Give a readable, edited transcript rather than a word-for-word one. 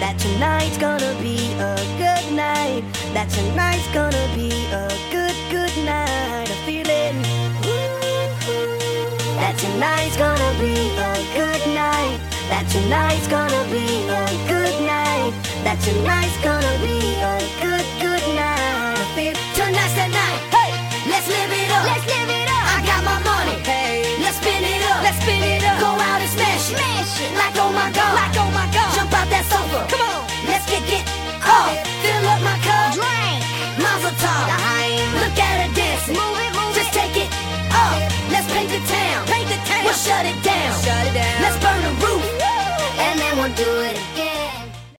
that tonight's gonna be a good night, that tonight's gonna be a good, good night. I'm feeling that tonight's gonna be a good night, that tonight's gonna be a good night, that tonight's gonna be a good